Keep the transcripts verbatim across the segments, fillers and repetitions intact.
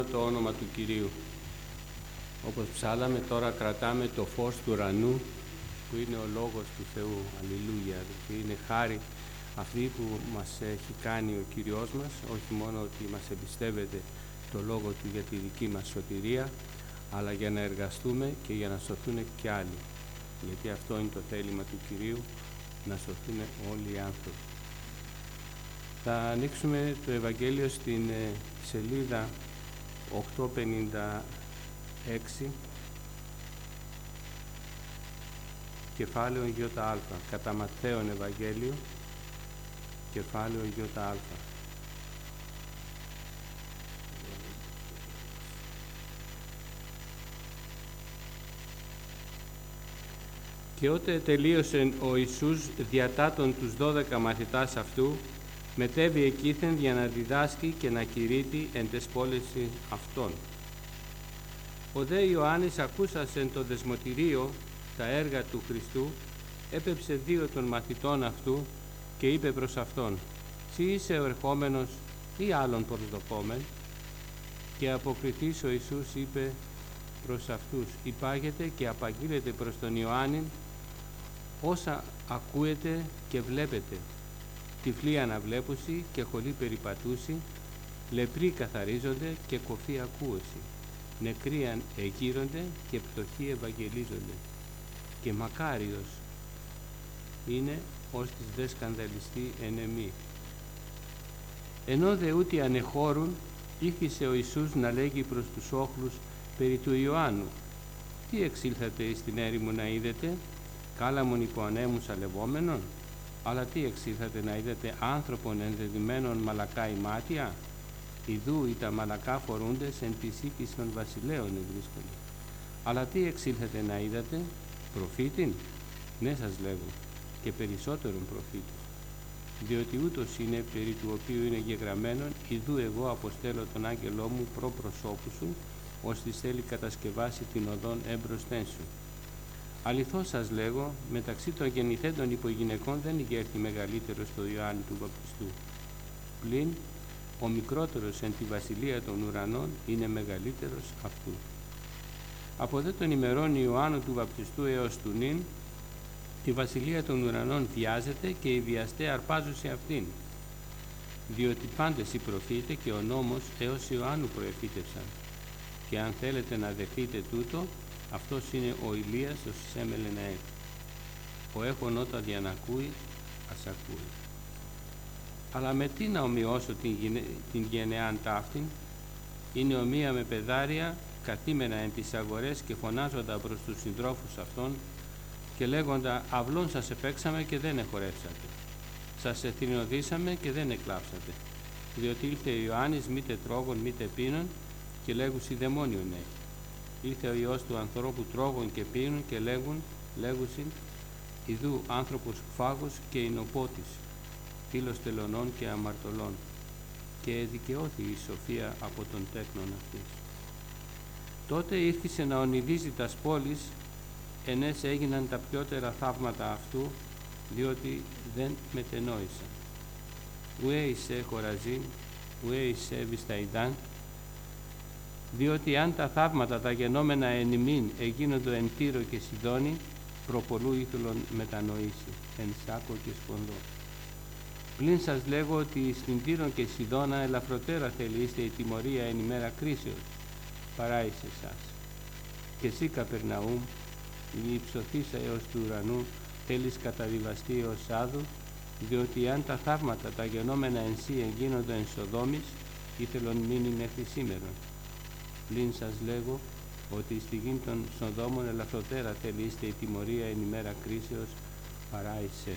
το όνομα του Κυρίου. Όπως ψάλαμε, τώρα κρατάμε το φως του ουρανού που είναι ο Λόγος του Θεού. Αλληλούια. Και είναι χάρη αυτή που μας έχει κάνει ο Κύριος μας, όχι μόνο ότι μας εμπιστεύεται το Λόγο Του για τη δική μας σωτηρία, αλλά για να εργαστούμε και για να σωθούν και άλλοι. Γιατί αυτό είναι το θέλημα του Κυρίου, να σωθούν όλοι οι άνθρωποι. Θα ανοίξουμε το Ευαγγέλιο στην σελίδα οκτακόσια πενήντα έξι, κεφάλαιο ΙΑ, κατά Ματθαίον Ευαγγέλιο, κεφάλαιο ΙΑ. Και ότε τελείωσε ο Ιησούς διατάτων τους δώδεκα μαθητάς αυτού, μετέβη εκείθεν για να διδάσκει και να κηρύττει εν τες πόλεις αυτών. Ο δε Ιωάννης ακούσασεν το δεσμοτηρίο τα έργα του Χριστού, έπεψε δύο των μαθητών αυτού και είπε προς αυτόν: «Συ είσαι ο ερχόμενος ή άλλον προσδοκόμεν?» Και αποκριθείς ο Ιησούς είπε προς αυτούς: «Υπάγετε και απαγγείλετε προς τον Ιωάννη όσα ακούετε και βλέπετε, τυφλοί αναβλέπουσι και χωλοί περιπατούσι, λεπροί καθαρίζονται και κοφοί ακούωσι, νεκροί εγείρονται και πτωχοί ευαγγελίζονται, και μακάριος είναι ως της δε σκανδαλιστεί εν εμή». Ενώ δε ούτι ανεχώρουν, ήρχισε ο Ιησούς να λέγει προς τους όχλους περί του Ιωάννου: «Τι εξήλθατε εις την έρημο να είδετε, κάλαμον υπό ανέμους αλευόμενον? Αλλά τι εξήλθατε να είδετε, άνθρωπον ενδεδειμένων μαλακά ημάτια? Ιδού ή τα μαλακά φορούντες εν της οίκης των βασιλέων ευρίσκονται. Αλλά τι εξήλθατε να είδατε, προφήτην? Ναι, σας λέγω, και περισσότερον προφήτη. Διότι ούτως είναι περί του οποίου είναι γεγραμμένον: Ιδού εγώ αποστέλω τον άγγελό μου προ προσώπου σου, ώστις θέλει κατασκευάσει την οδόν έμπροσθέν σου. Αληθώς σας λέγω, μεταξύ των γεννηθέντων υπογυναικών δεν ηγέρθη μεγαλύτερος στο Ιωάννη του Βαπτιστού. Πλην ο μικρότερος εν τη βασιλεία των ουρανών είναι μεγαλύτερος αυτού. Από δε των ημερών Ιωάννου του Βαπτιστού έως του νυν, η βασιλεία των ουρανών βιάζεται και οι βιαστέ αρπάζουν σε αυτήν. Διότι πάντες οι προφήτε και ο νόμος έως Ιωάννου προεφήτευσαν. Και αν θέλετε να δεχτείτε τούτο, αυτός είναι ο Ηλίας ως έμελε να έρθει. Ο έχων όταν διανακούει, ας ακούει. Αλλά με τι να ομοιώσω την, γυναι... την γενεάν ταύτην? Είναι ομοία με παιδάρια καθήμενα εν τις αγορές και φωνάζοντα προς τους συντρόφους αυτών και λέγοντα: «Αυλών σας επέξαμε και δεν εχορεύσατε, σας εθρηνοδίσαμε και δεν εκλάψατε, διότι ήλθε ο Ιωάννης μήτε τρώγων μήτε πίνων και λέγουσι δαιμόνιον έχει. Ήλθε ο Υιός του ανθρώπου τρώγων και πίνων και λέγουν, λέγουσιν, ιδού άνθρωπος φάγος και εινοπότης, φίλος τελωνών και αμαρτωλών, και δικαιώθη η σοφία από τον τέκνον αυτής. Τότε ήρθισε να ονειδίζει τας πόλεις, ενές έγιναν τα πιότερα θαύματα αυτού, διότι δεν μετενόησαν. Ουέ εισέ Χοραζίν, ουέ εισέ Βισταϊδάν, διότι αν τα θαύματα τα γενόμενα εν ημίν εγίνοντο εν Τύρο και Σιδώνη, προπολού ήθελον μετανοήσει εν Σάκο και Σπονδό. Πλην σας λέγω ότι στην Τύρο και Σιδώνα ελαφροτέρα θέλει είστε η τιμωρία εν ημέρα κρίσεως, παρά εις εσάς. Και εσύ Καπερναούμ, η υψωθήσα έως του ουρανού, θέλεις καταβιβαστεί ως άδου, διότι αν τα θαύματα τα γενόμενα εν σύ εγίνοντο εν Σοδόμης, ήθελον μείνει μέχρι σήμερον. Πλην σας λέγω ότι στη γη των Σοδόμων ελαφροτέρα θέλει είστε η τιμωρία εν ημέρα κρίσεως, παρά εσέ.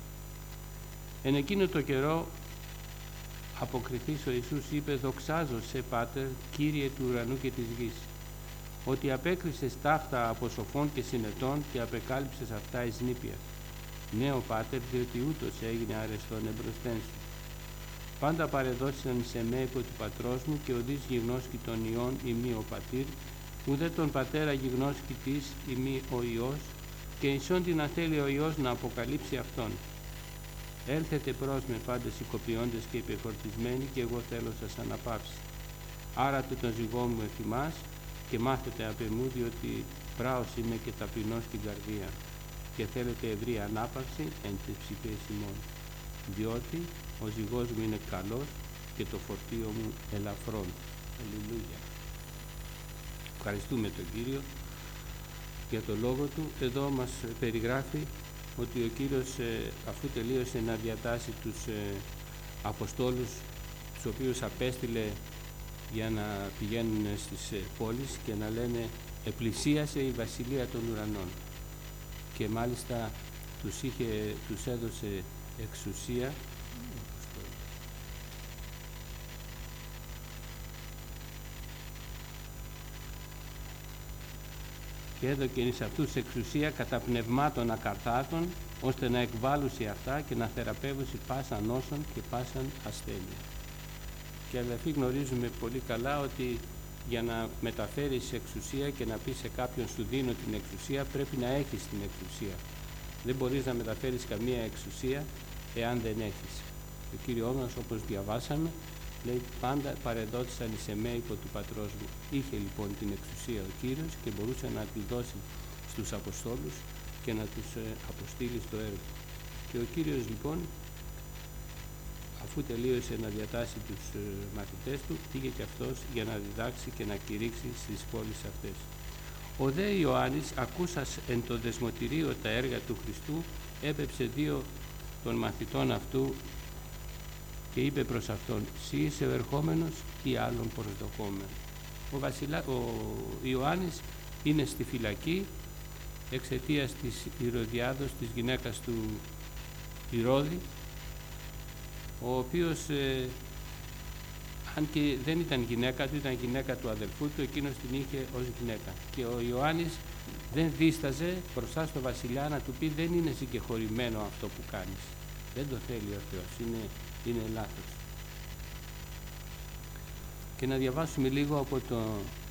Εν εκείνο το καιρό αποκριθείς ο Ιησούς είπε: «Δοξάζω σε, Πάτερ, Κύριε του ουρανού και της γης, ότι απέκρισες ταύτα από σοφών και συνετών και απεκάλυψες αυτά εις νήπια. Ναι, ο Πάτερ, διότι ούτως έγινε αρεστόν εμπροσθέν σου. Πάντα παρεδώσαν σε με υπό του πατρός μου και οδείς γιγνώσκει τον Υιόν ημί ο πατήρ, ουδέ τον πατέρα γιγνώσκει της ημί ο Υιός, και ισόν την θέλει ο Υιός να αποκαλύψει αυτόν. Έλθετε προς με πάντες οι κοπιώντες και υπεφορτισμένοι, και εγώ θέλω σας αναπαύσει. Άρα το τον ζυγό μου εφημάς και μάθετε απ' εμού, διότι πράος είμαι και ταπεινός στην καρδία και θέλετε ευρύ ανάπαυση εν τες ψυχές ημών, διότι ο ζυγός μου είναι καλός και το φορτίο μου ελαφρόν. Αλληλούια. Ευχαριστούμε τον Κύριο για το λόγο του. Εδώ μας περιγράφει ότι ο Κύριος, αφού τελείωσε να διατάσει τους Αποστόλους, τους οποίους απέστειλε για να πηγαίνουν στις πόλεις και να λένε «Επλησίασε η Βασιλεία των Ουρανών», και μάλιστα τους, είχε, τους έδωσε εξουσία και έδωκε εις αυτούς εξουσία κατά πνευμάτων ακαρθάτων, ώστε να εκβάλλουσι αυτά και να θεραπεύουσι πάσαν νόσων και πάσαν ασθένεια. Και αδελφοί, γνωρίζουμε πολύ καλά ότι για να μεταφέρεις εξουσία και να πεις σε κάποιον σου δίνω την εξουσία, πρέπει να έχεις την εξουσία. Δεν μπορείς να μεταφέρεις καμία εξουσία εάν δεν έχεις. Ο Κύριος μας, όπως διαβάσαμε, λέει πάντα παρεδόθησαν εις εμέ υπό του πατρός μου. Είχε λοιπόν την εξουσία ο Κύριος και μπορούσε να τη δώσει στους Αποστόλους και να τους ε, αποστείλει στο έργο. Και ο Κύριος λοιπόν, αφού τελείωσε να διατάσει τους ε, μαθητές του, πήγε και αυτός για να διδάξει και να κηρύξει στις πόλεις αυτές. Ο δε Ιωάννης, ακούσας εν το δεσμοτηρίο τα έργα του Χριστού, έπεψε δύο των μαθητών αυτού και είπε προς αυτόν, «Συ είσαι ο ερχόμενος ή άλλον προσδοκόμενο». Ο, Βασιλά, ο Ιωάννης είναι στη φυλακή εξαιτίας της Ηρωδιάδος, της γυναίκας του Ηρώδη, ο οποίος ε, αν και δεν ήταν γυναίκα του, ήταν γυναίκα του αδελφού του, εκείνος την είχε ως γυναίκα. Και ο Ιωάννης δεν δίσταζε μπροστά στο βασιλιά να του πει, δεν είναι συγκεχωρημένο αυτό που κάνεις. Δεν το θέλει ο Θεός, είναι, είναι λάθος. Και να διαβάσουμε λίγο από το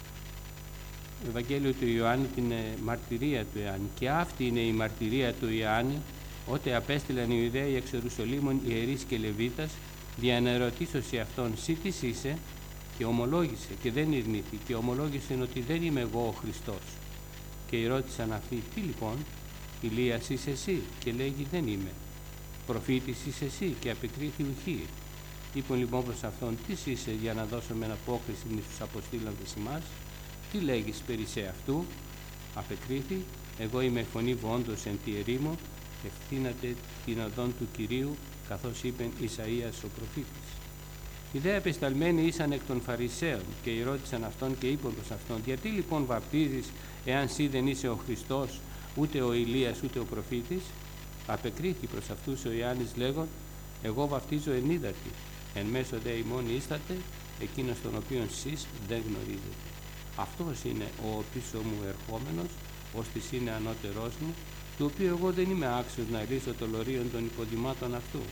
Ευαγγέλιο του Ιωάννη την μαρτυρία του Ιωάννη. Και αυτή είναι η μαρτυρία του Ιωάννη, ότε απέστειλαν οι Ιουδαίοι εξ Ιερουσαλήμων ιερείς και Λεβίτας, για να ερωτήσω σε αυτόν, «Συ τις είσαι?» Και ομολόγησε και δεν ειρνήθη και ομολόγησε ότι δεν είμαι εγώ ο Χριστός. Και ρώτησαν αυτοί, «Τι λοιπόν, Ηλίας είσαι εσύ?» Και λέγει, «Δεν είμαι». «Προφήτης είσαι εσύ?» Και απεκρίθη, «Ουχή». Είπαν λοιπόν προς αυτόν, «Τι είσαι για να δώσουμε απόκριση στους αποστήλαντες ημάς? Τι λέγεις περί σε αυτού?» Απεκρίθη, «Εγώ είμαι φωνή βόντος εν τη ερήμο, ευθύνατε την οδόν του Κυρίου, καθώς είπε Ισαΐας ο προφήτης». Οι δε απεσταλμένοι ήσαν εκ των Φαρισαίων και ρώτησαν αυτόν και είπαν προς αυτόν, «Γιατί λοιπόν βαπτίζεις εάν σύ δεν είσαι ο Χριστός, ούτε ο Ηλίας ούτε ο προφήτης?» Απεκρίθη προς αυτούς ο Ιωάννης λέγον, «Εγώ βαπτίζω εν ύδατι, εν μέσω δε ημών ίσταται εκείνος τον οποίον σεις δεν γνωρίζετε. Αυτός είναι ο πίσω μου ερχόμενος, ώστις είναι ανώτερός μου, του οποίου εγώ δεν είμαι άξιος να λύσω το λωρίον των υποδημάτων αυτού».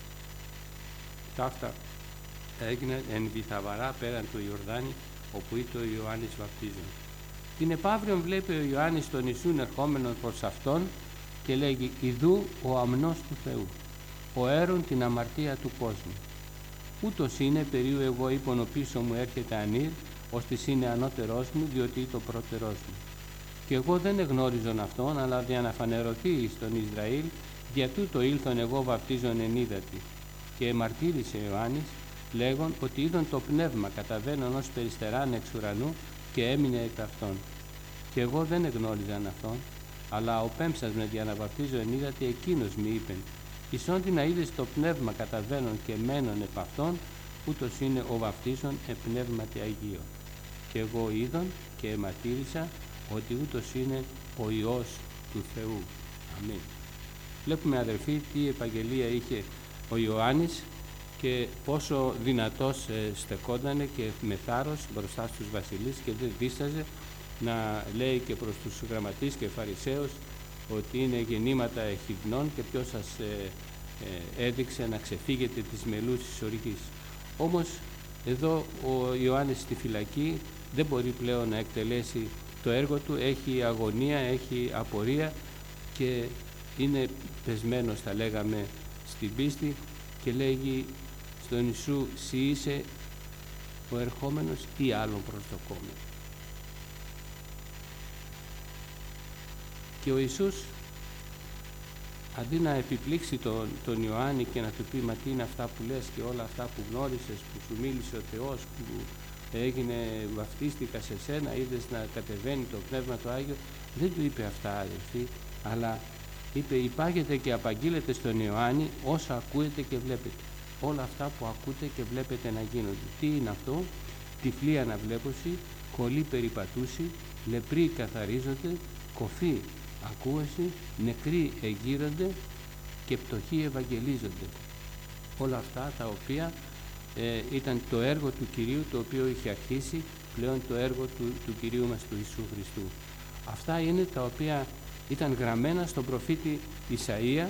Ταύτα έγιναν εν Βυθαβαρά πέραν του Ιορδάνη, όπου ήταν ο Ιωάννης βαπτίζων. Την επαύριον βλέπει ο Ιωάννης τον Ιησούν ερχόμενον προς αυτόν και λέγει, «Ιδού ο αμνός του Θεού, ο έρων την αμαρτία του κόσμου. Ούτως είναι περίου εγώ είπον ο πίσω μου έρχεται ανήρ, ώστις είναι ανώτερός μου, διότι το πρώτερός μου. Και εγώ δεν εγνώριζον αυτόν, αλλά δια να φανερωθεί εις τον Ισραήλ, δια τούτο ήλθον εγώ βαπτίζον εν ύδατι». Και εμαρτύρησε Ιωάννης, λέγον ότι είδον το πνεύμα καταβαίνον ως περιστεράν εξ ουρανού και έμεινε επ' αυτόν. Και εγώ δεν εγνώριζαν αυτόν, αλλά ο πέμψας με δια να βαπτίζω εν ύδατι, εκείνος μη είπεν, «Ισόν την να είδες το πνεύμα καταβαίνον και μένον επ' αυτόν, ούτως είναι ο βαπτίζον εν πνεύματι Αγίο». Και εγώ είδον και εμαρτύρησα ότι ούτως είναι ο Υιός του Θεού. Αμήν. Βλέπουμε αδερφοί τι επαγγελία είχε ο Ιωάννης και πόσο δυνατός ε, στεκόντανε και με θάρρος μπροστά στους βασιλείς και δεν δίσταζε να λέει και προς τους γραμματείς και φαρισαίους ότι είναι γεννήματα εχιδνών και ποιος σας ε, ε, έδειξε να ξεφύγετε της μελούς της οργής. Όμως εδώ ο Ιωάννης στη φυλακή δεν μπορεί πλέον να εκτελέσει το έργο του, έχει αγωνία, έχει απορία και είναι πεσμένος, θα λέγαμε, στην πίστη και λέγει στον Ιησού, «Συ είσαι ο ερχόμενος ή άλλον προσδοκόμενο. Και ο Ιησούς, αντί να επιπλήξει τον, τον Ιωάννη και να του πει «Μα τι είναι αυτά που λες και όλα αυτά που γνώρισες, που σου μίλησε ο Θεός, που έγινε, βαφτίστηκα σε σένα, είδες να κατεβαίνει το Πνεύμα το Άγιο», δεν του είπε αυτά, αδελφοί, αλλά είπε «Υπάγετε και απαγγείλετε στον Ιωάννη όσα ακούετε και βλέπετε». Όλα αυτά που ακούτε και βλέπετε να γίνονται. Τι είναι αυτό? Τυφλοί αναβλέπωση, κολλοί περιπατούσι, λεπροί καθαρίζονται, κοφοί ακούωση, νεκροί εγείρονται και πτωχοί ευαγγελίζονται. Όλα αυτά τα οποία ε, ήταν το έργο του Κυρίου, το οποίο είχε αρχίσει πλέον το έργο του, του Κυρίου μας του Ιησού Χριστού. Αυτά είναι τα οποία ήταν γραμμένα στον προφήτη Ισαΐα,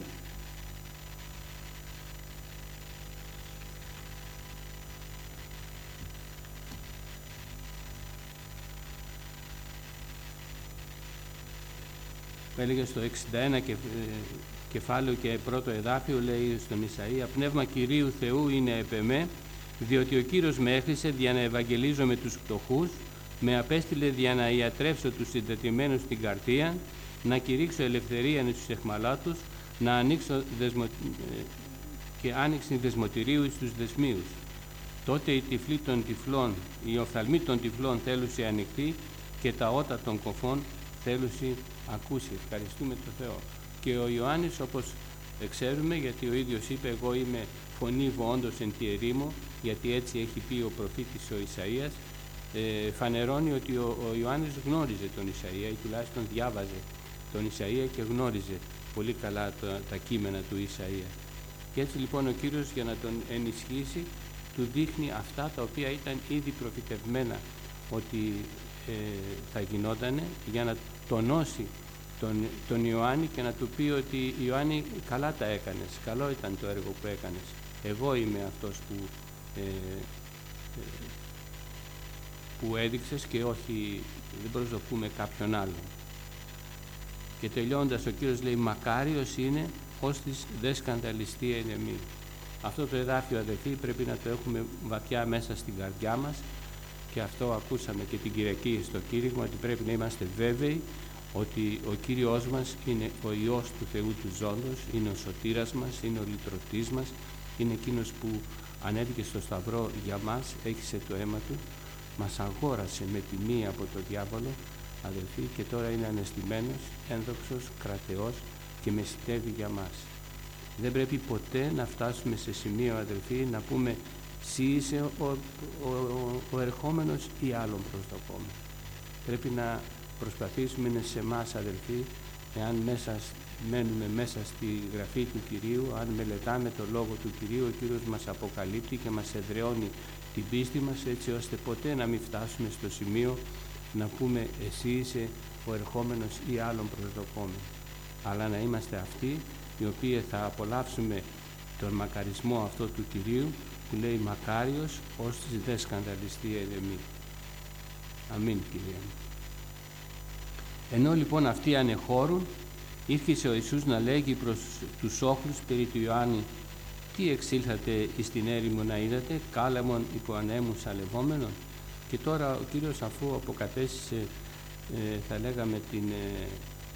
που έλεγε στο εξήντα ένα και, ε, κεφάλαιο και πρώτο εδάφιο, λέει στον Ισαΐα «Πνεύμα Κυρίου Θεού είναι επ' εμέ, διότι ο Κύριος με έκλεισε δια να ευαγγελίζω με τους φτωχούς, με απέστειλε δια να ιατρεύσω τους συντετριμένους στην καρδία, να κηρύξω ελευθερία στους αιχμαλάτους, να ανοίξω δεσμο... και άνοιξη δεσμοτηρίου εις τους δεσμίους. Τότε οι τυφλοί των τυφλών, οι οφθαλμοί των τυφλών θέλουσι ανοιχτή και τα ότα των κοφών θέλουσι ακούσει». Ευχαριστούμε τον Θεό. Και ο Ιωάννης, όπως ξέρουμε, γιατί ο ίδιος είπε «Εγώ είμαι φωνή βοόντος εν τη ερήμο», γιατί έτσι έχει πει ο προφήτης ο Ισαΐας, ε, φανερώνει ότι ο, ο Ιωάννης γνώριζε τον Ισαΐα ή τουλάχιστον διάβαζε τον Ισαΐα και γνώριζε πολύ καλά τα, τα κείμενα του Ισαΐα. Και έτσι λοιπόν ο Κύριος, για να τον ενισχύσει, του δείχνει αυτά τα οποία ήταν ήδη προφητευμένα ότι ε, θα γινότανε, για να τονώσει τον, τον Ιωάννη και να του πει ότι «Ιωάννη, καλά τα έκανες, καλό ήταν το έργο που έκανες, εγώ είμαι αυτός που, ε, ε, που έδειξες και όχι, δεν προσδοκούμε κάποιον άλλον». Και τελειώντας ο Κύριος λέει «Μακάριος είναι ως της δε σκανδαλιστεί εν εμεί». Αυτό το εδάφιο, αδελφοί, πρέπει να το έχουμε βαθιά μέσα στην καρδιά μας, και αυτό ακούσαμε και την Κυριακή στο κήρυγμα, ότι πρέπει να είμαστε βέβαιοι ότι ο Κύριος μας είναι ο Υιός του Θεού του Ζώντος, είναι ο σωτήρας μας, είναι ο λυτρωτής μας, είναι εκείνος που ανέβηκε στο Σταυρό για μας, έχισε το αίμα του, μας αγόρασε με τιμή από το διάβολο, αδελφοί, και τώρα είναι ανεστημένος, ένδοξος, κρατεός και μεσητεύει για μας. Δεν πρέπει ποτέ να φτάσουμε σε σημείο, αδελφοί, να πούμε «Συ είσαι ο, ο, ο, ο ερχόμενος ή άλλον προσδοκόμενο». Πρέπει να προσπαθήσουμε σε εμάς, αδελφοί, εάν μέσα, μένουμε μέσα στη γραφή του Κυρίου, αν μελετάμε το Λόγο του Κυρίου, ο Κύριος μας αποκαλύπτει και μας εδραιώνει την πίστη μας, έτσι ώστε ποτέ να μην φτάσουμε στο σημείο να πούμε «Εσύ είσαι ο ερχόμενος ή άλλον προσδοκόμενο», αλλά να είμαστε αυτοί οι οποίοι θα απολαύσουμε τον μακαρισμό αυτό του Κυρίου που λέει «Μακάριος ως της δε σκανδαλιστεί εν εμεί». Αμήν, Κύριε. Ενώ λοιπόν αυτοί ανεχώρουν, ήρχισε ο Ιησούς να λέγει προς τους όχλους περί του Ιωάννη «Τι εξήλθατε εις την έρημο να είδατε, κάλαμον υπό ανέμου σαλευόμενον?» Και τώρα ο Κύριος, αφού αποκατέστησε, ε, θα λέγαμε την, ε,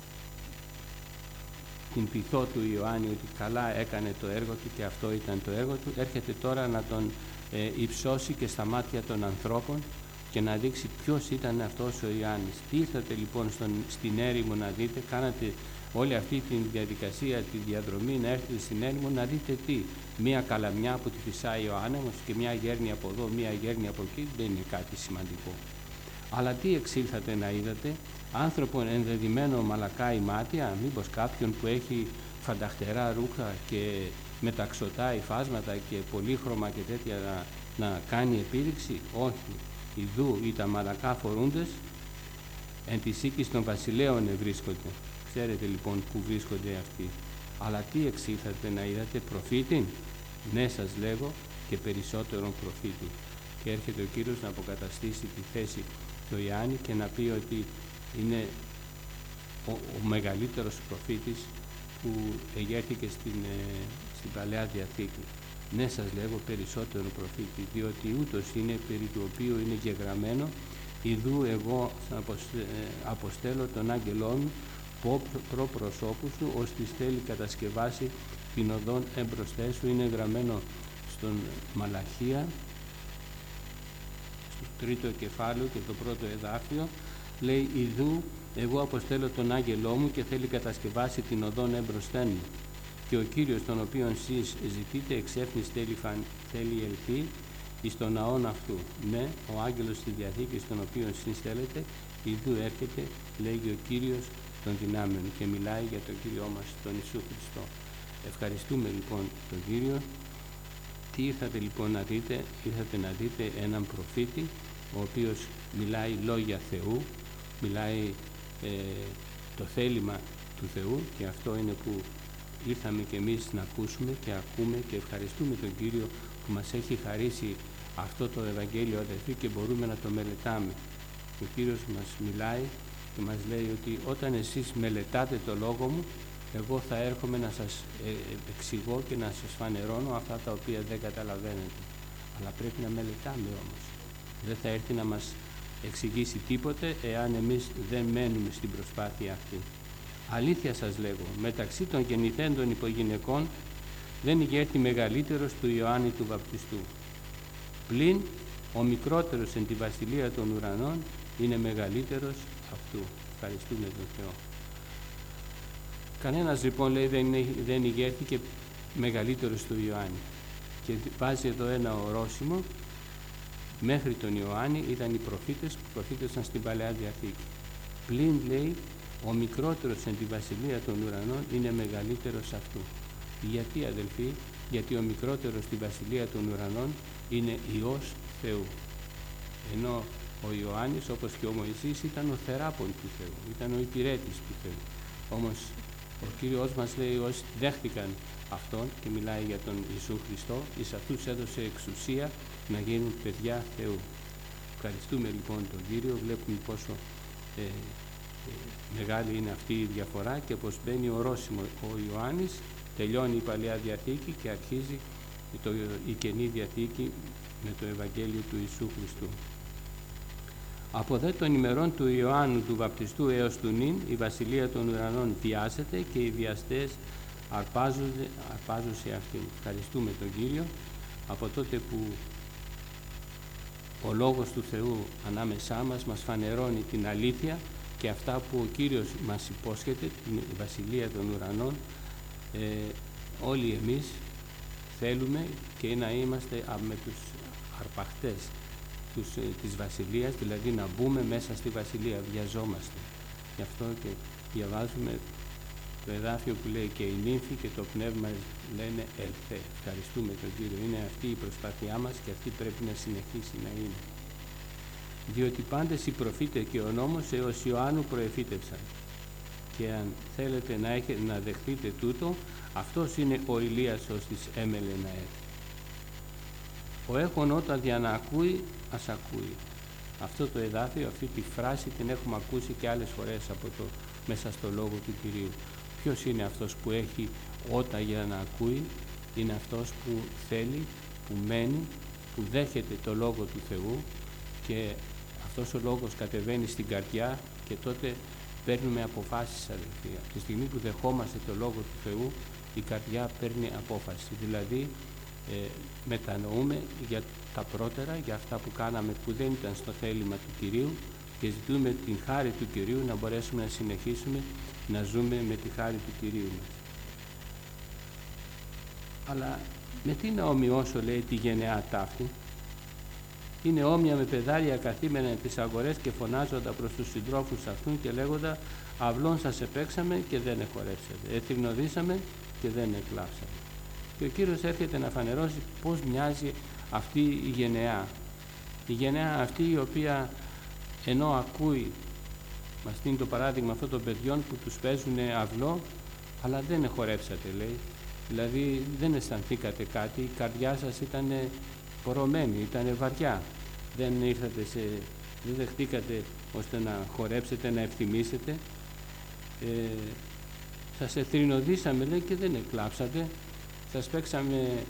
την πειθό του Ιωάννη ότι καλά έκανε το έργο του και αυτό ήταν το έργο του, έρχεται τώρα να τον ε, υψώσει και στα μάτια των ανθρώπων και να δείξει ποιος ήταν αυτός ο Ιωάννης. Τι ήρθατε λοιπόν στον, στην έρημο να δείτε, κάνατε όλη αυτή τη διαδικασία, τη διαδρομή να έρθετε στην έρημο να δείτε τι, μία καλαμιά που τη φυσάει ο άνεμος και μία γέρνη από εδώ, μία γέρνη από εκεί, δεν είναι κάτι σημαντικό. Αλλά τι εξήλθατε να είδατε, άνθρωπον ενδεδειμένο μαλακά μάτια, μήπως κάποιον που έχει φανταχτερά ρούχα και μεταξωτά υφάσματα και πολύχρωμα και τέτοια να, να κάνει επίδειξη? Όχι. Ιδού ή τα μαλακά φορούντες εν της οίκης των βασιλέων βρίσκονται. Ξέρετε λοιπόν που βρίσκονται αυτοί. Αλλά τι εξήλθατε να είδατε, προφήτην? Ναι, σας λέγω, και περισσότερον προφήτη. Και έρχεται ο Κύριος να αποκαταστήσει τη θέση του Ιωάννη και να πει ότι είναι ο, ο μεγαλύτερος προφήτης που εγέρθηκε στην, ε, στην Παλαιά Διαθήκη. Ναι, σας λέγω περισσότερο προφήτη, διότι ούτως είναι περί του οποίου είναι γεγραμμένο, ιδού εγώ αποστέλω τον άγγελό μου προ προσώπου σου, ώστε θέλει κατασκευάσει την οδόν εμπροστέ σου. Είναι γραμμένο στον Μαλαχία, στο τρίτο κεφάλαιο και το πρώτο εδάφιο. Λέει, ιδού εγώ αποστέλω τον άγγελό μου και θέλει κατασκευάσει την οδόν εμπροστέν μου. Και ο Κύριος τον οποίον σεις ζητείτε εξέφνης θέλει, θέλει ελθεί εις τον ναόν αυτού. Ναι, ο άγγελος στη Διαθήκη στον οποίο σεις θέλετε, ιδού έρχεται, λέγει ο Κύριος των δυνάμεων, και μιλάει για τον Κύριό μας, τον Ιησού Χριστό. Ευχαριστούμε λοιπόν τον Κύριο. Τι ήρθατε λοιπόν να δείτε? Ήρθατε να δείτε έναν προφήτη, ο οποίος μιλάει λόγια Θεού, μιλάει ε, το θέλημα του Θεού, και αυτό είναι που ήρθαμε και εμείς να ακούσουμε και ακούμε, και ευχαριστούμε τον Κύριο που μας έχει χαρίσει αυτό το Ευαγγέλιο, αδελφοί, και μπορούμε να το μελετάμε. Ο Κύριος μας μιλάει και μας λέει ότι όταν εσείς μελετάτε το Λόγο μου, εγώ θα έρχομαι να σας εξηγώ και να σας φανερώνω αυτά τα οποία δεν καταλαβαίνετε. Αλλά πρέπει να μελετάμε όμως. Δεν θα έρθει να μας εξηγήσει τίποτε εάν εμείς δεν μένουμε στην προσπάθεια αυτή. Αλήθεια σας λέγω, μεταξύ των γεννηθέντων υπογυναικών δεν ηγέρθη μεγαλύτερος του Ιωάννη του Βαπτιστού. Πλην ο μικρότερος εν τη βασιλεία των ουρανών είναι μεγαλύτερος αυτού. Ευχαριστούμε τον Θεό. Κανένας λοιπόν, λέει, δεν, δεν ηγέρθηκε μεγαλύτερος του Ιωάννη. Και βάζει εδώ ένα ορόσημο. Μέχρι τον Ιωάννη ήταν οι προφήτες που προφήτεσαν στην Παλαιά Διαθήκη. Πλην, λέει, ο μικρότερος εν τη βασιλεία των ουρανών είναι μεγαλύτερος αυτού. Γιατί, αδελφοί? Γιατί ο μικρότερος στη βασιλεία των ουρανών είναι Υιός Θεού. Ενώ ο Ιωάννης, όπως και ο Μωυσής, ήταν ο θεράπων του Θεού, ήταν ο υπηρέτης του Θεού. Όμως ο Κύριος μας λέει, όσοι δέχτηκαν αυτόν, και μιλάει για τον Ιησού Χριστό, εις αυτούς έδωσε εξουσία να γίνουν παιδιά Θεού. Ευχαριστούμε λοιπόν τον Κύριο. Βλέπουμε πόσο ε, ε, μεγάλη είναι αυτή η διαφορά, και πως μπαίνει ορόσημο ο Ιωάννης, τελειώνει η Παλαιά Διαθήκη και αρχίζει το, η Καινή Διαθήκη με το Ευαγγέλιο του Ιησού Χριστού. Από δε των ημερών του Ιωάννου του Βαπτιστού έως του νυν, η βασιλεία των ουρανών βιάζεται και οι βιαστές αρπάζονται, αρπάζουν σε αυτήν. Ευχαριστούμε τον Κύριο. Από τότε που ο Λόγος του Θεού ανάμεσά μας μας φανερώνει την αλήθεια και αυτά που ο Κύριος μας υπόσχεται, την βασιλεία των ουρανών, ε, όλοι εμείς θέλουμε και να είμαστε με τους αρπαχτές τους, της βασιλείας, δηλαδή να μπούμε μέσα στη βασιλεία. Βιαζόμαστε. Γι' αυτό και διαβάζουμε το εδάφιο που λέει, και η νύμφη και το πνεύμα λένε ελθέ. Ευχαριστούμε τον Κύριο. Είναι αυτή η προσπάθειά μας και αυτή πρέπει να συνεχίσει να είναι. Διότι πάντες οι προφήτες και ο νόμος έως Ιωάννου προεφήτευσαν. Και αν θέλετε να, έχετε, να δεχτείτε τούτο, αυτός είναι ο Ηλίας ως της έμελε να έρθει. Ο έχων όταν δια να ακούει, ας ακούει. Αυτό το εδάφιο, αυτή τη φράση την έχουμε ακούσει και άλλες φορές από το, μέσα στο Λόγο του Κυρίου. Ποιος είναι αυτός που έχει ότα για να ακούει? Είναι αυτός που θέλει, που μένει, που δέχεται το Λόγο του Θεού, και αυτός ο Λόγος κατεβαίνει στην καρδιά και τότε παίρνουμε αποφάσεις, αδελφοί. Από τη στιγμή που δεχόμαστε το Λόγο του Θεού, η καρδιά παίρνει απόφαση. Δηλαδή ε, μετανοούμε για τα πρώτερα, για αυτά που κάναμε που δεν ήταν στο θέλημα του Κυρίου, και ζητούμε την χάρη του Κυρίου να μπορέσουμε να συνεχίσουμε να ζούμε με τη χάρη του Κυρίου μας. Αλλά με τι να ομοιώσω, λέει, τη γενεά ταύτη? Είναι όμοια με παιδάλια καθήμενα τις αγορές και φωνάζοντα προς τους συντρόφους αυτούν και λέγοντα, αυλών σας επέξαμε και δεν εχορέψατε, εθρινοδίσαμε και δεν εκλάψαμε. Και ο Κύριος έρχεται να φανερώσει πώς μοιάζει αυτή η γενεά. Η γενεά αυτή η οποία ενώ ακούει, μας δίνει το παράδειγμα αυτών των παιδιών που τους παίζουν αυλό, αλλά δεν εχορέψατε, λέει. Δηλαδή δεν αισθανθήκατε κάτι, η καρδιά σας ήταν πορωμένη, ήταν βαριά. Δεν ήρθατε σε, δεν δεχτήκατε ώστε να χορέψετε, να ευθυμίσετε. Ε, σας εθρινοδίσαμε, λέει, και δεν εκλάψατε. Σας παίξαμε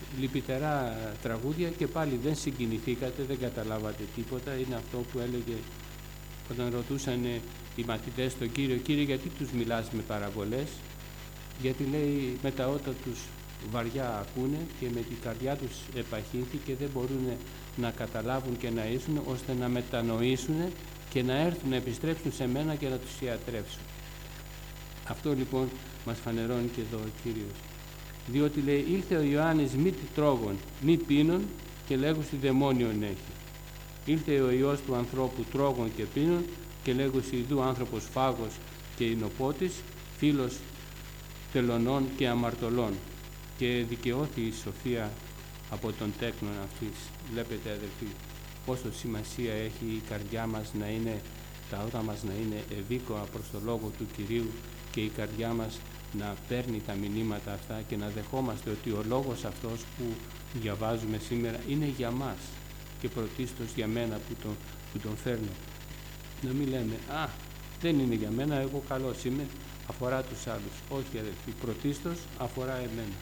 λυπητερά τραγούδια και πάλι δεν συγκινηθήκατε, δεν καταλάβατε τίποτα. Είναι αυτό που έλεγε όταν ρωτούσαν οι μαθητές τον Κύριο, Κύριε, γιατί τους μιλάς με παραβολές? Γιατί, λέει, με τα ότα τους βαριά ακούνε και με την καρδιά τους επαχύνθη και δεν μπορούν να καταλάβουν και να ήσουν, ώστε να μετανοήσουν και να έρθουν να επιστρέψουν σε μένα και να τους ιατρεύσουν. Αυτό λοιπόν μας φανερώνει και εδώ ο Κύριος. Διότι, λέει, ήλθε ο Ιωάννης μη τρώγων, μη πίνων και λέγουσι δαιμόνιον έχει. Ήλθε ο Υιός του ανθρώπου τρώγων και πίνων και λέγουσι ιδού άνθρωπος φάγος και εινοπότης, φίλος τελωνών και αμαρτωλών. Και δικαιώθη η σοφία από τον τέκνον αυτής. Βλέπετε, αδελφοί, πόσο σημασία έχει η καρδιά μας να είναι, τα ότα μας να είναι ευήκοα προς το Λόγο του Κυρίου και η καρδιά μας να παίρνει τα μηνύματα αυτά και να δεχόμαστε ότι ο Λόγος αυτός που διαβάζουμε σήμερα είναι για μας και πρωτίστως για μένα που τον, που τον φέρνω. Να μην λέμε, α, δεν είναι για μένα, εγώ καλός είμαι, αφορά τους άλλους. Όχι, αδελφοί, πρωτίστως αφορά εμένα.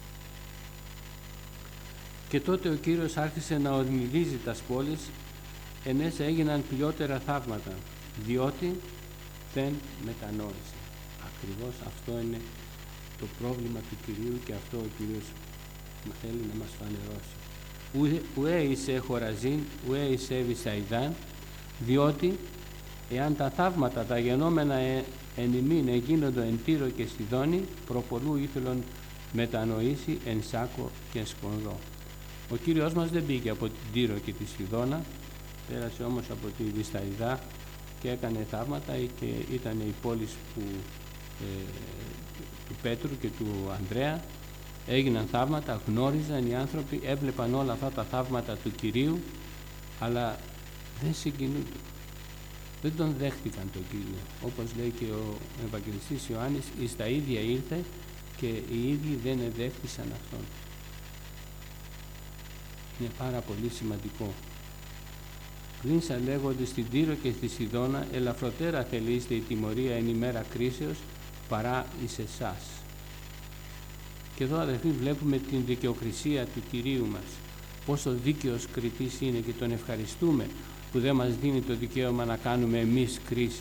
Και τότε ο Κύριος άρχισε να ορμηδίζει τας πόλεις, ενές έγιναν πλειότερα θαύματα, διότι δεν μετανόησε. Ακριβώς αυτό είναι το πρόβλημα του Κυρίου και αυτό ο Κύριος θέλει να μας φανερώσει. Ουέ είσαι Χοραζίν, ουέ είσαι Βυσαϊδάν, διότι εάν τα θαύματα τα γενόμενα εν ημίν εγίνοντο εν Τύρο και Σιδώνη, προπολού ήθελον μετανοήσει εν Σάκο και Σκονδό. Ο Κύριος μας δεν πήγε από την Τύρο και τη Σιδώνα, πέρασε όμως από τη Βυσαϊδά και έκανε θαύματα και ήταν οι πόλεις που, ε, του Πέτρου και του Ανδρέα. Έγιναν θαύματα, γνώριζαν οι άνθρωποι, έβλεπαν όλα αυτά τα θαύματα του Κυρίου, αλλά δεν συγκινούνται. Δεν τον δέχτηκαν τον Κύριο. Όπως λέει και ο Ευαγγελιστής Ιωάννης, εις τα ίδια ήρθε και οι ίδιοι δεν εδέχτησαν αυτόν. Είναι πάρα πολύ σημαντικό. Πλήνσα λέγονται στην Τύρο και στη Σιδώνα, ελαφροτέρα θελείστε η τιμωρία εν ημέρα κρίσεως παρά εις εσάς. Και εδώ, αδελφοί, βλέπουμε την δικαιοκρισία του Κυρίου μας, πόσο δίκαιος κριτής είναι και τον ευχαριστούμε που δεν μας δίνει το δικαίωμα να κάνουμε εμείς κρίση.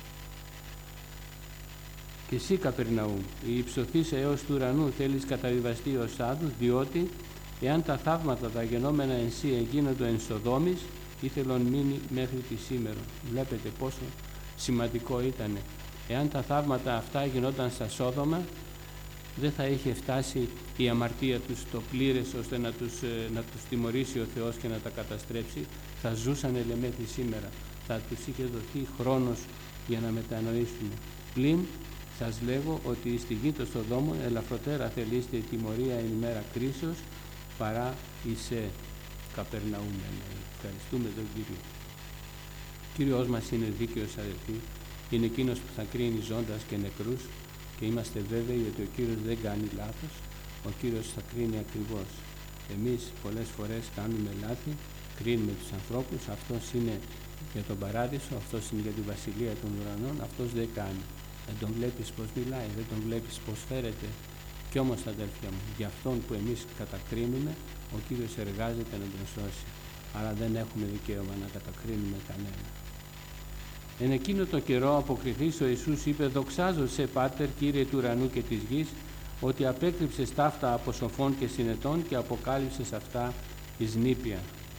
Και εσύ, Καπερναούμ, η υψωθήσα έως του ουρανού θέλεις καταβιβαστεί ως άδους, διότι εάν τα θαύματα τα γενόμενα εν σύ εγίνοντο εν Σοδόμης, ήθελον μείνει μέχρι τη σήμερα. Βλέπετε πόσο σημαντικό ήταν. Εάν τα θαύματα αυτά γινόταν στα Σόδομα, δεν θα είχε φτάσει η αμαρτία τους στο πλήρες ώστε να τους, να τους τιμωρήσει ο Θεός και να τα καταστρέψει. Θα ζούσαν μέχρι σήμερα. Θα τους είχε δοθεί χρόνος για να μετανοήσουν. Πλην σας λέγω ότι στη γη των Σοδόμων ελαφροτέρα θελείστε η τιμωρία εν ημέρα κρίσεως παρά εις Καπερναούμ. Ευχαριστούμε τον Κύριο. Ο Κύριος μας είναι δίκαιος, αδελφοί. Είναι εκείνος που θα κρίνει ζώντας και νεκρούς και είμαστε βέβαιοι ότι ο Κύριος δεν κάνει λάθος. Ο Κύριος θα κρίνει ακριβώς. Εμείς πολλές φορές κάνουμε λάθη, κρίνουμε τους ανθρώπους. Αυτός είναι για τον παράδεισο, αυτός είναι για τη βασιλεία των ουρανών, αυτός δεν κάνει. Δεν τον βλέπεις πως μιλάει, δεν τον βλέπεις πως φέρεται. Κι όμως, αδέλφια μου, για αυτόν που εμείς κατακρίνουμε, ο Κύριος εργάζεται να τον σώσει. Άρα δεν έχουμε δικαίωμα να κατακρίνουμε κανένα. Εν εκείνο το καιρό αποκριθής ο Ιησούς είπε, δοξάζω σε Πάτερ, Κύριε του ουρανού και της γης, ότι απέκρυψες ταύτα από σοφών και συνετών και αποκάλυψες αυτά εις νήπια.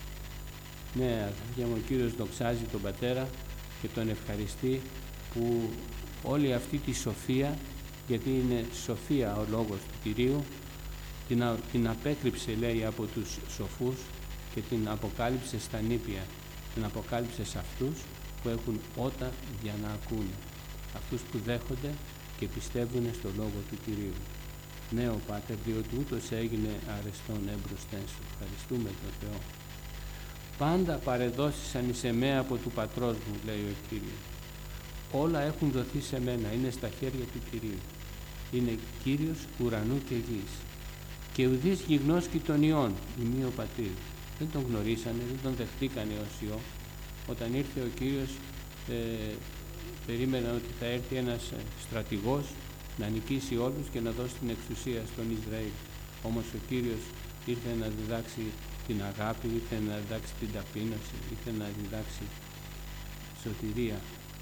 Ναι, αδελφιά μου, ο Κύριος δοξάζει τον Πατέρα και τον ευχαριστεί που όλη αυτή τη σοφία, γιατί είναι σοφία ο λόγος του Κυρίου, την, α, την απέκρυψε, λέει, από τους σοφούς και την αποκάλυψε στα νήπια. Την αποκάλυψε σε αυτούς που έχουν ότα για να ακούνε, αυτούς που δέχονται και πιστεύουν στο λόγο του Κυρίου. Ναι, ο Πάτερ, διότι ούτως έγινε αρεστόν έμπροσθεν σου. Ευχαριστούμε τον Θεό. Πάντα παρεδώσισαν εις εμέ από του Πατρός μου, λέει ο Κύριος. Όλα έχουν δοθεί σε μένα, είναι στα χέρια του Κυρίου. Είναι Κύριος ουρανού και γης. Και ουδής γιγνός και των Υιών, ημί ο Πατήρ. Δεν τον γνωρίσανε, δεν τον δεχτήκανε ως Υιό. Όταν ήρθε ο Κύριος, ε, περίμεναν ότι θα έρθει ένας στρατηγός να νικήσει όλους και να δώσει την εξουσία στον Ισραήλ. Όμως ο Κύριος ήρθε να διδάξει την αγάπη, ήρθε να διδάξει την ταπείνωση, ήρθε να διδάξει σωτηρία.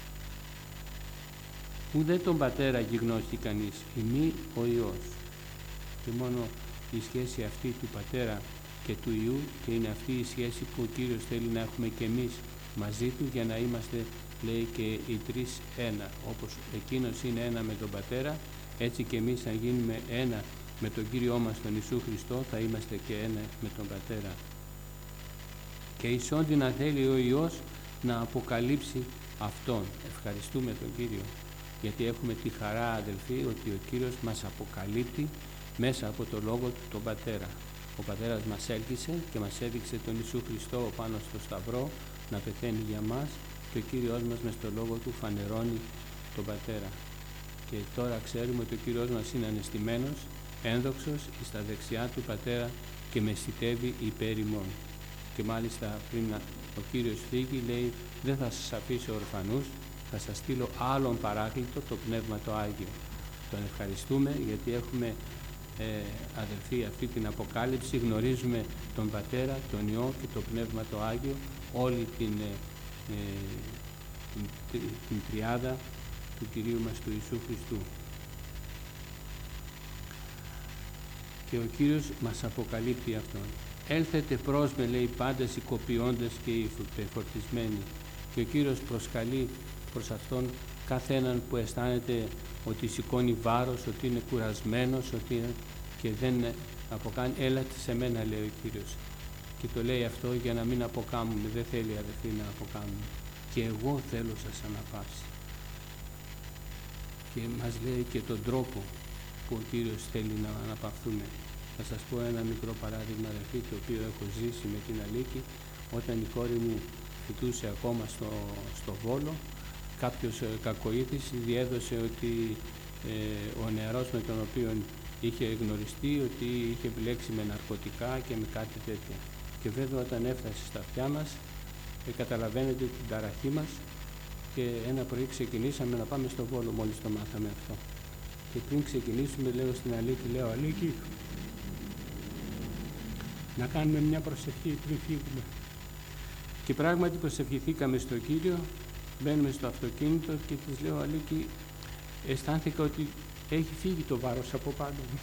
Ουδέ τον Πατέρα γιγνώστη κανείς, ημί ο Υιός. Και μόνο η σχέση αυτή του Πατέρα και του Υιού, και είναι αυτή η σχέση που ο Κύριος θέλει να έχουμε και εμείς μαζί Του, για να είμαστε, λέει, και οι τρεις ένα. Όπως εκείνος είναι ένα με τον Πατέρα, έτσι και εμείς, αν γίνουμε ένα με τον Κύριό μας τον Ιησού Χριστό, θα είμαστε και ένα με τον Πατέρα. Και ισόντι να θέλει ο Υιός να αποκαλύψει Αυτόν. Ευχαριστούμε τον Κύριο, γιατί έχουμε τη χαρά, αδελφοί, ότι ο Κύριος μας αποκαλύπτει μέσα από το Λόγο Του τον Πατέρα. Ο Πατέρας μας έλκυσε και μας έδειξε τον Ιησού Χριστό πάνω στο Σταυρό να πεθαίνει για μας, και ο Κύριος μας μες στο Λόγο Του φανερώνει τον Πατέρα. Και τώρα ξέρουμε ότι ο Κύριος μας είναι ανεστημένος, ένδοξος, στα δεξιά του Πατέρα, και μεσητεύει υπέρ ημών. Και μάλιστα πριν ο Κύριος φύγει, λέει, δεν θα σας αφήσω ορφανούς, θα σας στείλω άλλον παράκλητο, το Πνεύμα το Άγιο. Τον ευχαριστούμε γιατί έχουμε, ε, αδελφοί, αυτή την αποκάλυψη, γνωρίζουμε τον Πατέρα, τον Υιό και το Πνεύμα το Άγιο, όλη την, ε, την, την, την τριάδα του Κυρίου μας του Ιησού Χριστού. Και ο Κύριος μας αποκαλύπτει αυτόν. Έλθετε προς με, λέει, πάντες οι κοπιώντες και οι φορτισμένοι. Και ο Κύριος προσκαλεί προς αυτόν καθέναν που αισθάνεται ότι σηκώνει βάρος, ότι είναι κουρασμένος, ότι είναι, και δεν αποκάνει. Έλατε σε μένα, λέει ο Κύριος. Και το λέει αυτό για να μην αποκάμουμε. Δεν θέλει, αδελφοί, να αποκάμουμε. Και εγώ θέλω σας αναπαύσει. Και μας λέει και τον τρόπο που ο Κύριος θέλει να αναπαυθούμε. Θα σας πω ένα μικρό παράδειγμα, αδελφοί, το οποίο έχω ζήσει με την Αλίκη. Όταν η κόρη μου φοιτούσε ακόμα στο, στο Βόλο, κάποιος ε, κακοήθης διέδωσε ότι ε, ο νεαρός με τον οποίο είχε γνωριστεί, ότι είχε επιλέξει με ναρκωτικά και με κάτι τέτοια. Και βέβαια όταν έφτασε στα αυτιά μας, ε, καταλαβαίνετε την ταραχή μας, και ένα πρωί ξεκινήσαμε να πάμε στο Βόλο, μόλις το μάθαμε αυτό. Και πριν ξεκινήσουμε, λέω στην Αλίκη, λέω, Αλίκη, να κάνουμε μια προσευχή πριν φύγουμε. Και πράγματι προσευχηθήκαμε στο Κύριο, μπαίνουμε στο αυτοκίνητο και της λέω, Αλίκη, αισθάνθηκα ότι έχει φύγει το βάρος από πάνω μου.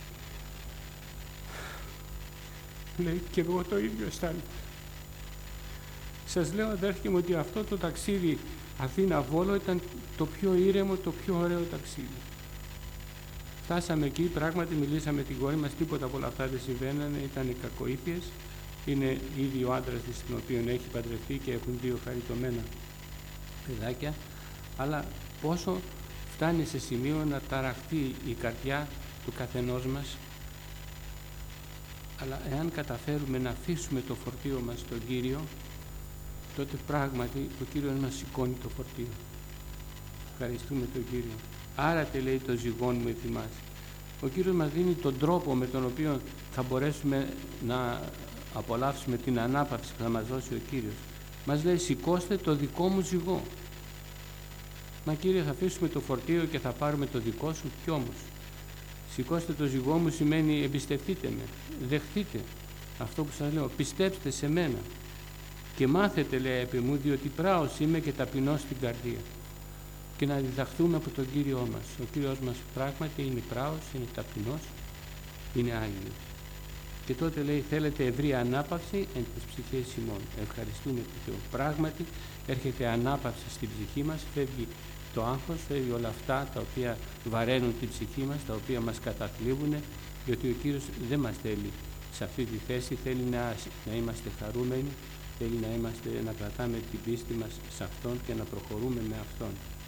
Λέει, και εγώ το ίδιο αισθάνομαι. Σας λέω, αδέρφια μου, ότι αυτό το ταξίδι Αθήνα-Βόλο ήταν το πιο ήρεμο, το πιο ωραίο ταξίδι. Φτάσαμε εκεί, πράγματι μιλήσαμε την κόρη μας, τίποτα από όλα αυτά δεν συμβαίνανε, ήταν οι κακοήθειες. Είναι ήδη ο άντρας της, τον οποίο έχει παντρευτεί, και έχουν δύο χαριτωμένα παιδάκια. Αλλά πόσο φτάνει σε σημείο να ταραχτεί η καρδιά του καθενός μας. Αλλά εάν καταφέρουμε να αφήσουμε το φορτίο μας στον Κύριο, τότε πράγματι ο Κύριος μας σηκώνει το φορτίο. Ευχαριστούμε τον Κύριο. Άρατε, λέει, το ζυγόν μου εφημάς. Ο Κύριος μας δίνει τον τρόπο με τον οποίο θα μπορέσουμε να απολαύσουμε την ανάπαυση που θα μας δώσει ο Κύριος. Μας λέει, σηκώστε το δικό μου ζυγό. Μα Κύριε, θα αφήσουμε το φορτίο και θα πάρουμε το δικό σου, κι όμως σηκώστε το ζυγό μου σημαίνει εμπιστευτείτε με, δεχτείτε αυτό που σας λέω, πιστέψτε σε μένα και μάθετε, λέει, επί μου, διότι πράος είμαι και ταπεινός στην καρδία. Και να διδαχθούμε από τον Κύριό μας. Ο Κύριος μας πράγματι είναι πράος, είναι ταπεινός, είναι Άγιος. Και τότε λέει, θέλετε ευρία ανάπαυση εν τις ψυχές ημών. Ευχαριστούμε τον Θεό. Πράγματι έρχεται ανάπαυση στην ψυχή μας, φεύγει το άγχος, φεύγει όλα αυτά τα οποία βαραίνουν την ψυχή μας, τα οποία μας καταθλίβουν, διότι ο Κύριος δεν μας θέλει σε αυτή τη θέση, θέλει να, να είμαστε χαρούμενοι, θέλει να, είμαστε, να κρατάμε την πίστη μας σε Αυτόν και να προχωρούμε με Αυτόν.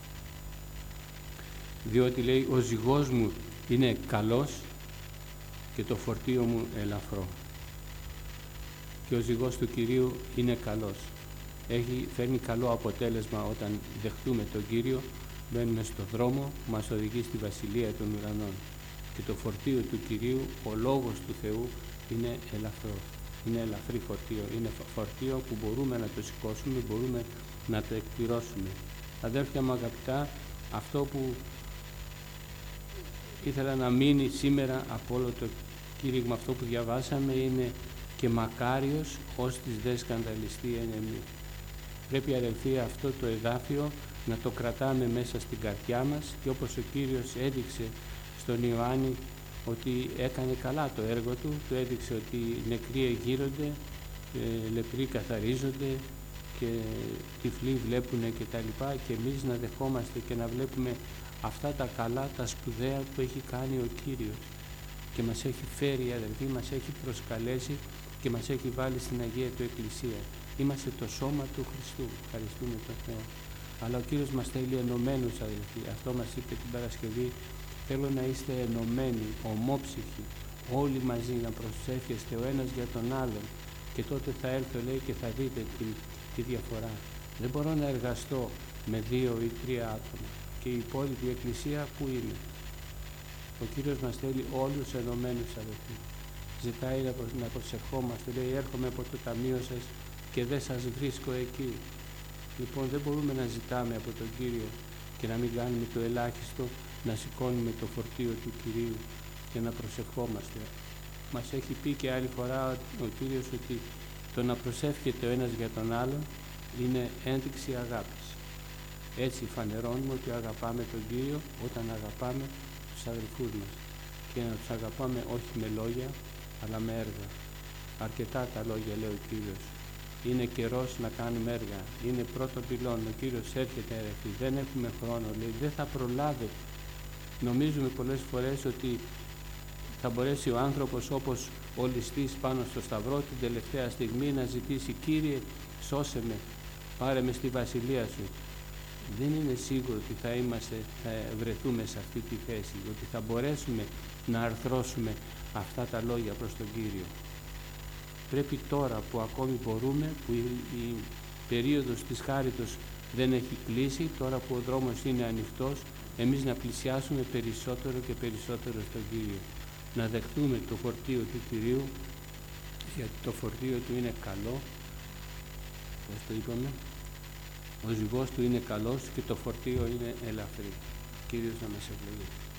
Διότι λέει, ο ζυγός μου είναι καλός και το φορτίο μου ελαφρό. Και ο ζυγός του Κυρίου είναι καλός. Έχει, φέρνει καλό αποτέλεσμα όταν δεχτούμε τον Κύριο, μπαίνουμε στο δρόμο που μας οδηγεί στη Βασιλεία των Ουρανών. Και το φορτίο του Κυρίου, ο Λόγος του Θεού, είναι ελαφρό. Είναι ελαφρύ φορτίο. Είναι φορτίο που μπορούμε να το σηκώσουμε, μπορούμε να το εκπληρώσουμε. Αδέρφια μου αγαπητά, αυτό που ήθελα να μείνει σήμερα από όλο το κήρυγμα αυτό που διαβάσαμε είναι «Και μακάριος ως της δε σκανδαλιστεί εν εμεί». Πρέπει, αδελφοί, αυτό το εδάφιο να το κρατάμε μέσα στην καρδιά μας, και όπως ο Κύριος έδειξε στον Ιωάννη ότι έκανε καλά το έργο του, του έδειξε ότι νεκροί εγείρονται, ε, λεπροί καθαρίζονται και τυφλοί βλέπουν και τα λοιπά, και εμείς να δεχόμαστε και να βλέπουμε αυτά τα καλά, τα σπουδαία που έχει κάνει ο Κύριος και μας έχει φέρει, αδελφοί, μας έχει προσκαλέσει και μας έχει βάλει στην Αγία Του Εκκλησία. Είμαστε το σώμα του Χριστού, ευχαριστούμε τον Θεό. Αλλά ο Κύριος μας θέλει ενωμένους, αδελφοί. Αυτό μας είπε την Παρασκευή. Θέλω να είστε ενωμένοι, ομόψυχοι, όλοι μαζί, να προσεύχεστε ο ένας για τον άλλον, και τότε θα έρθω, λέει, και θα δείτε τη, τη διαφορά. Δεν μπορώ να εργαστώ με δύο ή τρία άτομα. Και η υπόλοιπη Εκκλησία που είναι? Ο Κύριος μας θέλει όλους ενωμένους, αδελφοί. Ζητάει να, προ, να προσευχόμαστε, λέει, έρχομαι από το ταμείο σας και δεν σας βρίσκω εκεί. Λοιπόν, δεν μπορούμε να ζητάμε από τον Κύριο και να μην κάνουμε το ελάχιστο, να σηκώνουμε το φορτίο του Κυρίου και να προσευχόμαστε. Μας έχει πει και άλλη φορά ο Κύριος ότι το να προσεύχεται ο ένας για τον άλλον είναι ένδειξη αγάπης. Έτσι φανερώνουμε ότι αγαπάμε τον Κύριο όταν αγαπάμε τους αδελφούς μας, και να τους αγαπάμε όχι με λόγια αλλά με έργα. Αρκετά τα λόγια, λέει ο Κύριος. Είναι καιρός να κάνουμε έργα. Είναι πρώτο πυλόν. Ο Κύριος έρχεται, έρχεται. Δεν έχουμε χρόνο, λέει. Δεν θα προλάβει. Νομίζουμε πολλές φορές ότι θα μπορέσει ο άνθρωπος, όπως ο ληστής πάνω στο σταυρό, την τελευταία στιγμή να ζητήσει, Κύριε, σώσε με, πάρε με στη βασιλεία σου. Δεν είναι σίγουρο ότι θα, είμαστε, θα βρεθούμε σε αυτή τη θέση, ότι θα μπορέσουμε να αρθρώσουμε αυτά τα λόγια προς τον Κύριο. Πρέπει τώρα που ακόμη μπορούμε, που η, η περίοδος της χάριτος δεν έχει κλείσει, τώρα που ο δρόμος είναι ανοιχτός, εμείς να πλησιάσουμε περισσότερο και περισσότερο στον Κύριο. Να δεχτούμε το φορτίο του Κυρίου, γιατί το φορτίο του είναι καλό. Πώς το είπαμε? Ο ζυγός του είναι καλός και το φορτίο είναι ελαφρύ. Κύριος να μας ευλογεί.